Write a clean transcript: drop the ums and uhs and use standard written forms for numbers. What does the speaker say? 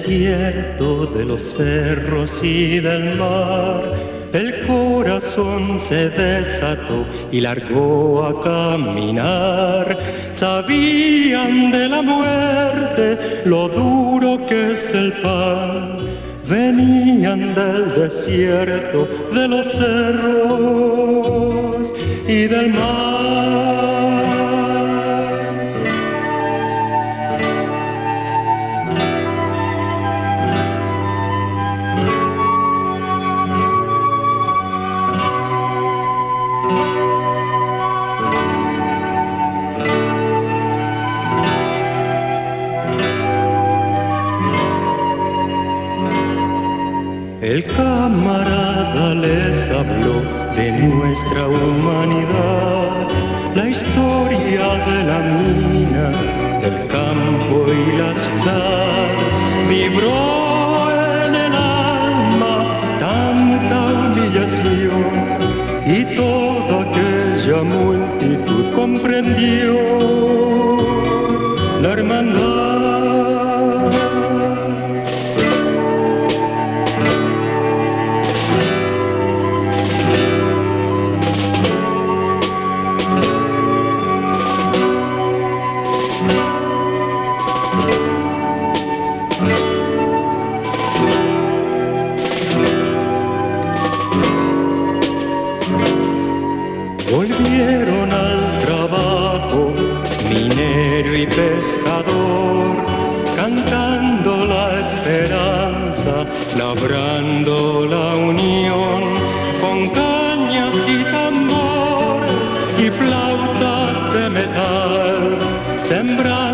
desierto de los cerros y del mar, el corazón se desató y largó a caminar. Sabían de la muerte, lo duro que es el pan. Venían del desierto, de los cerros y del mar. El camarada les habló de nuestra humanidad, la historia de la mina, del campo y la ciudad. Vibró en el alma tanta humillación y toda aquella multitud comprendió la hermandad. Volvieron al trabajo, minero y pescador, cantando la esperanza, labrando la unión, con cañas y tambores y flautas de metal, sembrando